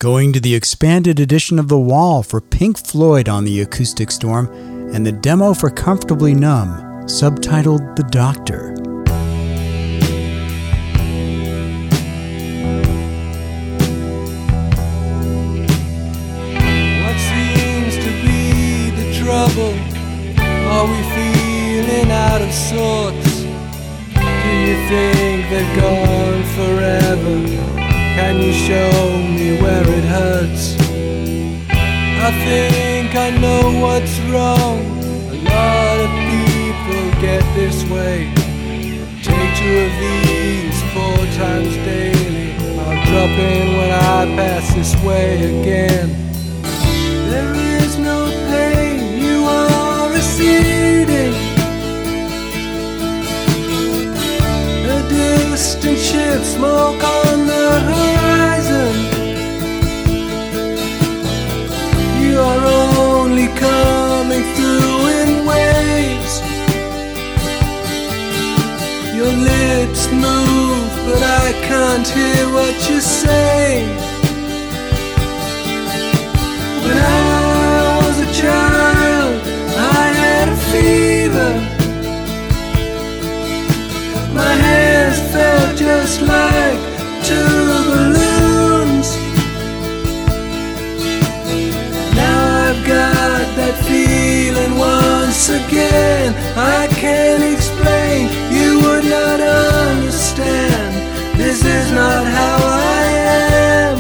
Going to the expanded edition of The Wall for Pink Floyd on the Acoustic Storm, and the demo for Comfortably Numb, subtitled The Doctor. What seems to be the trouble? Are we feeling out of sorts? Do you think they've gone forever? Can you show me where it hurts? I think I know what's wrong. A lot of people get this way. Take 2 of these 4 times daily. I'll drop in when I pass this way again. There is no pain, you are receding. A distant ship, smoke on the horizon. You are only coming through in waves. Your lips move, but I can't hear what you say. When I was a child, I had a fever. My hands felt just like 2 balloons. Now I've got that feeling once again. I can't explain, you would not understand. This is not how I am.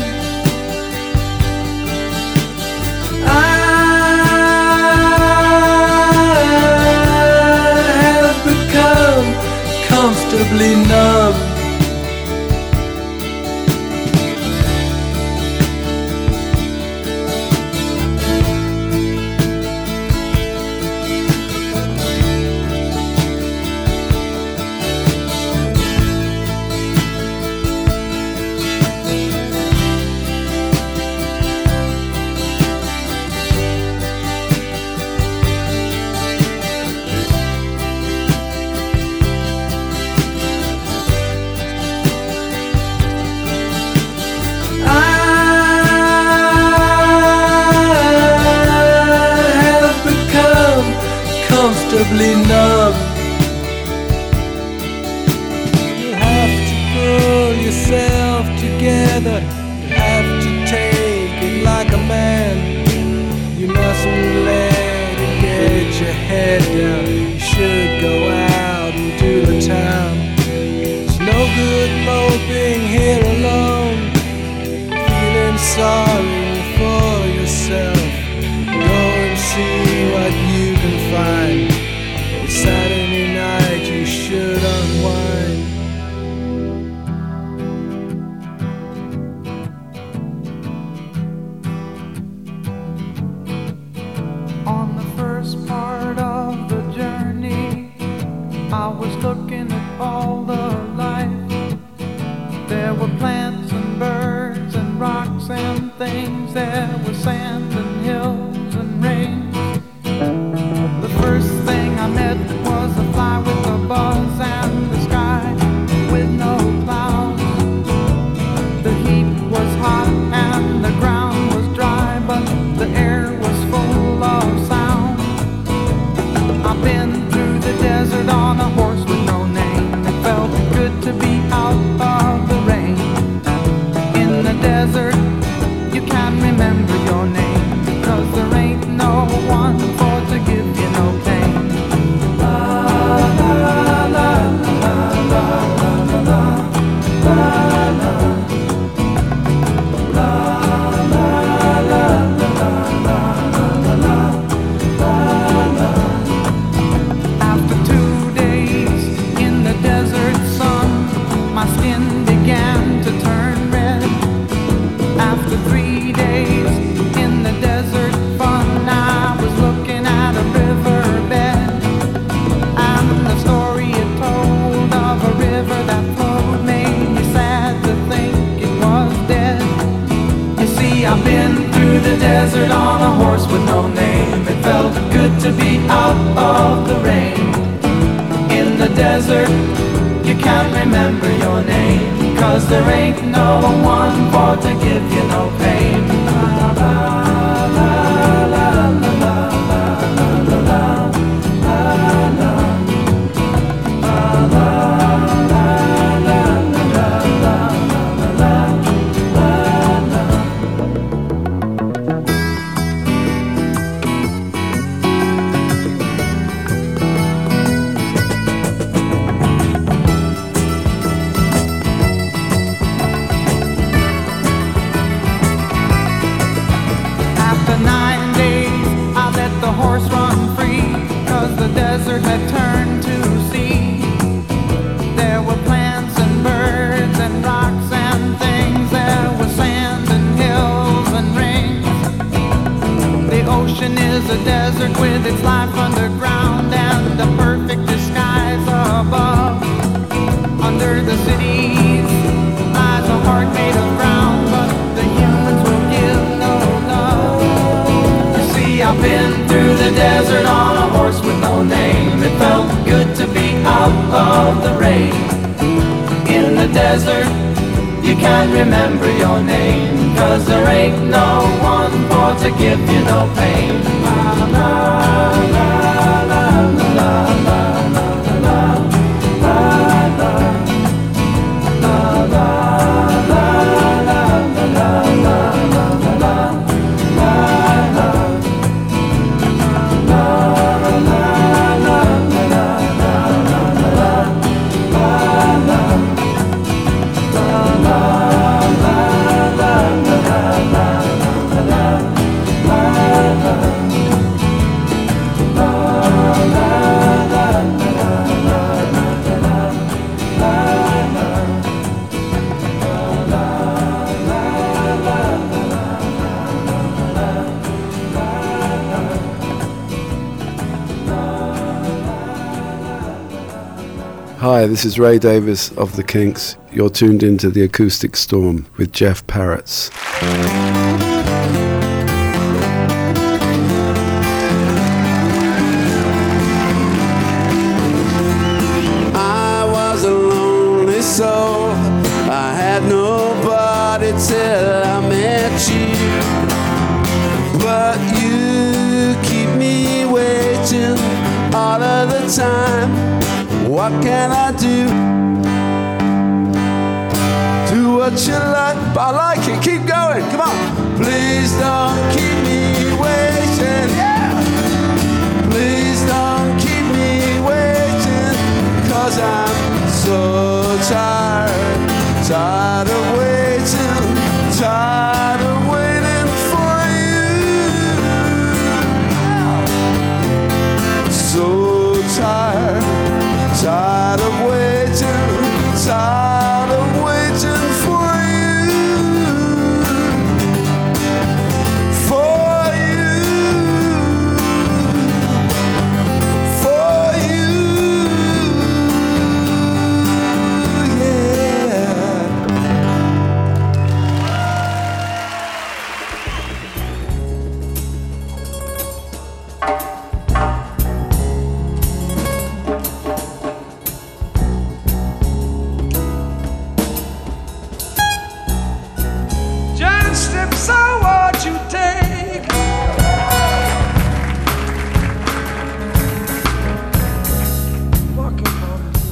I have become comfortably numb. Comfortably numb. You have to pull yourself together. You have to take it like a man. You mustn't let it get your head down. You should go out and do the town. It's no good moping here alone, feeling sorry for yourself. Go and see what you can find. It's Saturday night, you should unwind. On the first part of the journey, I was looking at all the life. There were plants and birds and rocks and things. There was sand and hills and rain. The first thing I met was a fly with a buzz and the sky with no clouds. The heat was hot and the ground was dry, but the air was full of sound. I've been through the desert on a horse with no name. It felt good to be out of the rain. In the desert, you can't remember your name, because there ain't no one for to give you no pain. La la la la la la la la la. After 2 days in the desert sun, my skin began to turn red. After 3 days in the desert fun, I was looking at a riverbed, and the story it told of a river that flowed made me sad to think it was dead. You see, I've been through the desert on a horse with no name. It felt good to be out of the rain. In the desert, you can't remember your name, 'cause there ain't no one for to give you no pain. the desert had turned to sea. There were plants and birds and rocks and things. There was sand and hills and rings. The ocean is a desert with its life underground and a perfect disguise above. Under the cities lies a heart made of ground, but the humans will give no love. You see, I've been through the desert on a horse with no name. It felt good to be out of the rain. In the desert, you can't remember your name, 'cause there ain't no one for to give you no pain. La, la, la, la, la, la, la, la, la, la. Hi, this is Ray Davis of The Kinks. You're tuned into The Acoustic Storm with Jeff Parrots. I was a lonely soul. I had nobody till I met you. But you keep me waiting all of the time. What can I do? Do what you like. I like it. Keep going. Come on. Please don't keep me waiting. Yeah. Please don't keep me waiting. 'Cause I'm so tired. Tired of waiting. Tired of waiting for you. So tired. Tired of waiting, tired of waiting for you, for you, for you, yeah. Steps are what you take. Walking on the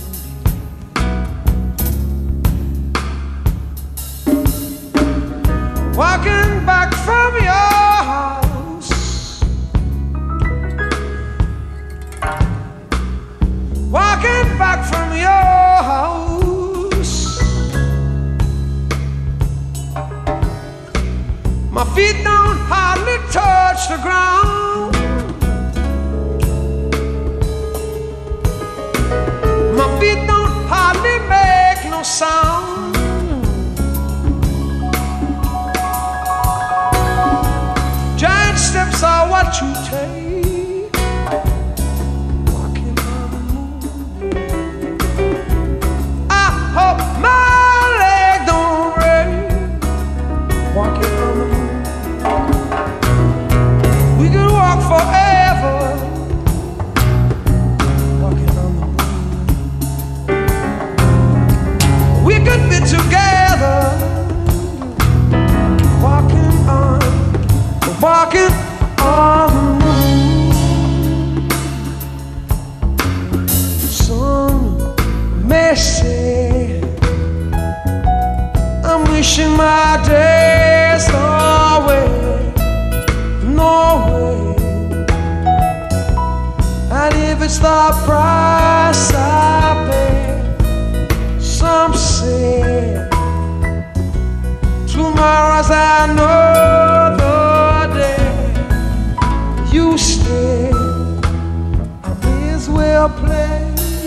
moon. Walking back from your house. Walking back from your house. My feet don't hardly touch the ground. My feet don't hardly make no sound. Giant steps are what you take. Walking on the moon. I hope my leg don't break. Walking on the moon. We could walk forever, walking on the moon. We could be together, walking on the moon. Some may say I'm wishing my days away. No way. And if it's the price I pay, some say tomorrow's another day. You stay, I I'll play.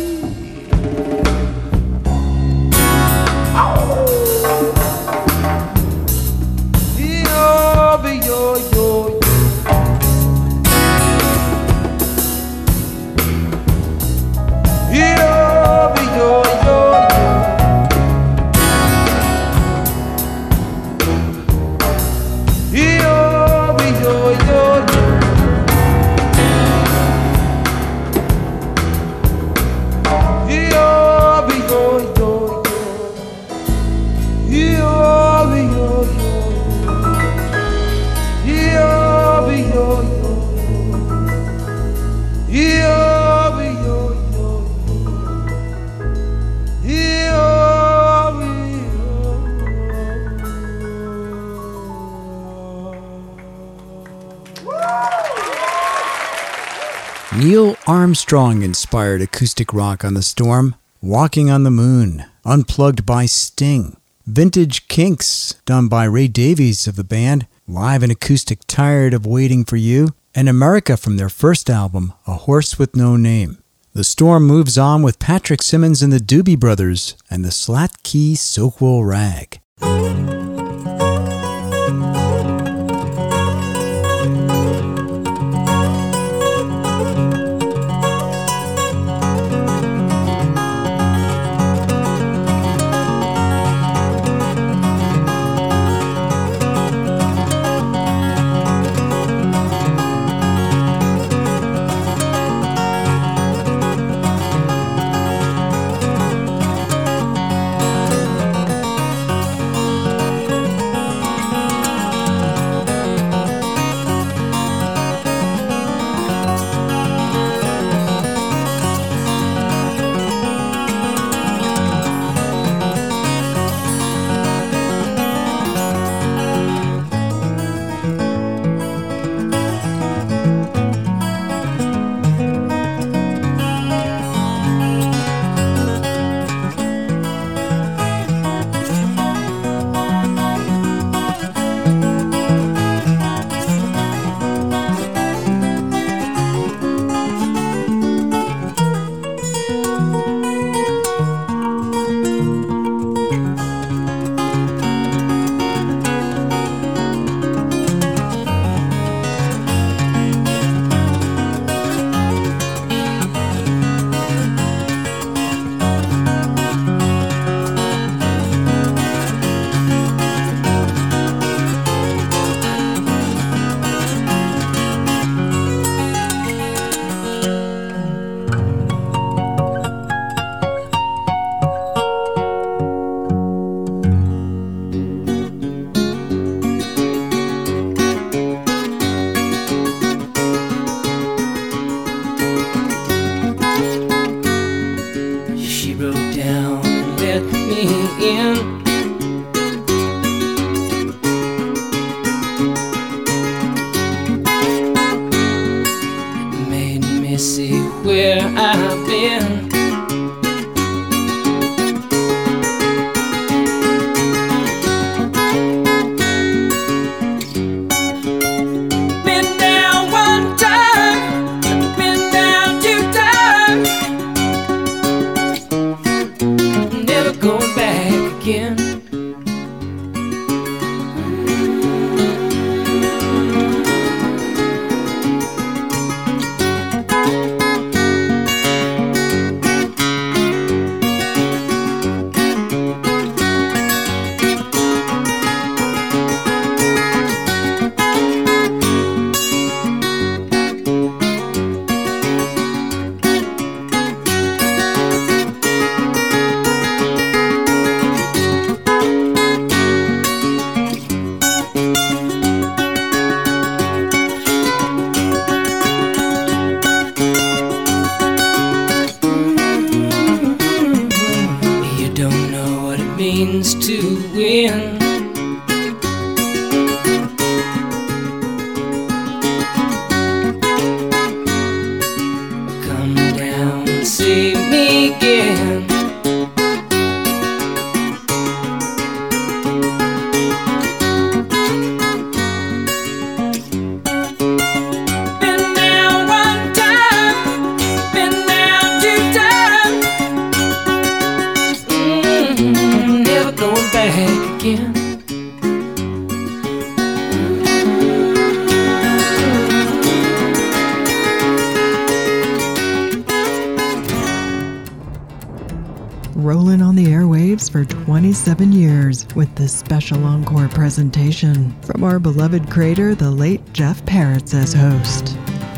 Neil Armstrong-inspired acoustic rock on the Storm, Walking on the Moon, unplugged by Sting. Vintage Kinks, done by Ray Davies of the band, live and acoustic Tired of Waiting for You, and America from their first album, A Horse with No Name. The Storm moves on with Patrick Simmons and the Doobie Brothers and the Slat Key Soquel Rag. Waves for 27 years with this special encore presentation from our beloved creator, the late Jeff Parrotts, as host.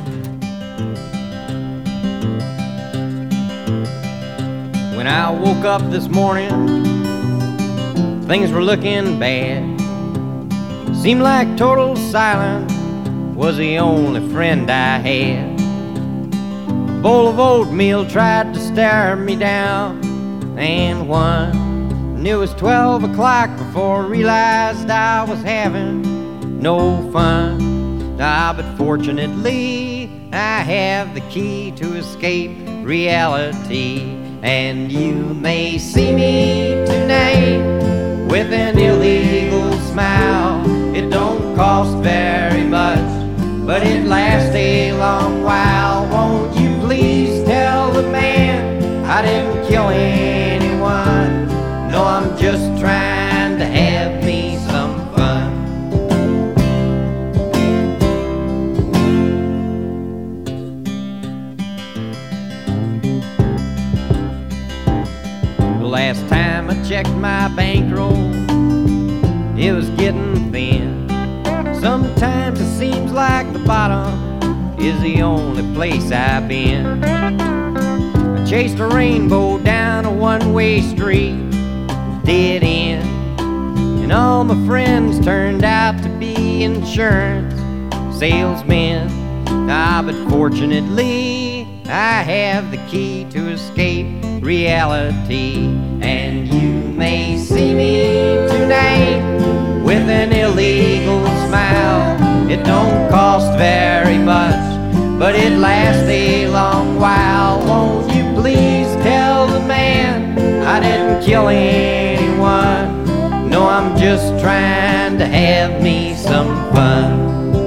When I woke up this morning, things were looking bad. Seemed like total silence was the only friend I had. A bowl of oatmeal tried to stare me down, and one. And it was 12 o'clock before I realized I was having no fun. But fortunately, I have the key to escape reality. And you may see me tonight with an illegal smile. It don't cost very much, but it lasts a long while. Won't you please tell the man I didn't kill anyone? No, I'm just trying to have me some fun. The last time I checked my bankroll, it was getting thin. Sometimes it seems like the bottom is the only place I've been. I chased a rainbow down a one-way street, dead end, and all my friends turned out to be insurance salesmen. But fortunately, I have the key to escape reality. And you may see me tonight with an illegal smile. It don't cost very much, but it lasts a long while. Won't you please tell the man I didn't kill anyone? No, I'm just trying to have me some fun.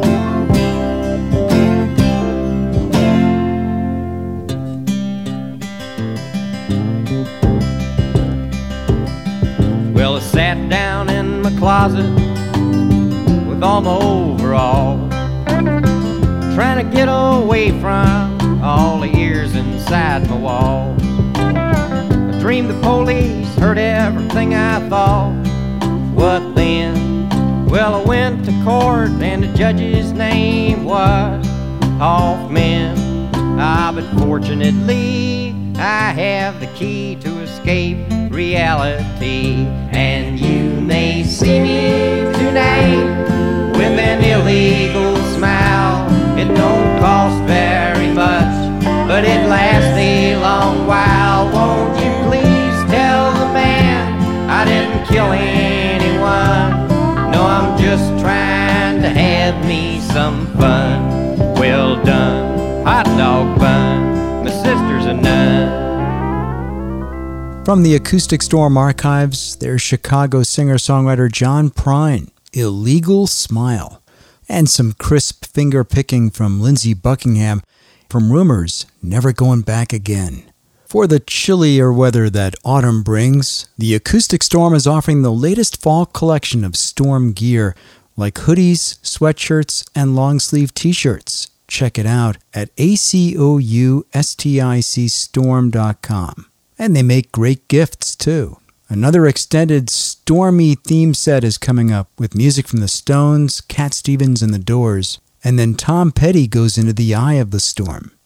Well, I sat down in my closet with all my overalls, trying to get away from all the ears inside my walls. I dreamed the police heard everything I thought. What then? Well, I went to court and the judge's name was Hoffman. But fortunately, I have the key to escape reality. And you may see me tonight with an illegal smile. It don't cost very much, but it lasts a long while. Won't you please tell the man I didn't kill anyone? No, I'm just trying to have me some fun. Well done, hot dog bun, my sister's a nun. From the Acoustic Storm archives, there's Chicago singer-songwriter John Prine, Illegal Smile, and some crisp finger-picking from Lindsey Buckingham from Rumors, Never Going Back Again. For the chillier weather that autumn brings, the Acoustic Storm is offering the latest fall collection of storm gear like hoodies, sweatshirts, and long-sleeve t-shirts. Check it out at ACOUSTICStorm.com. And they make great gifts, too. Another extended stormy theme set is coming up with music from the Stones, Cat Stevens and the Doors, and then Tom Petty goes into the eye of the storm.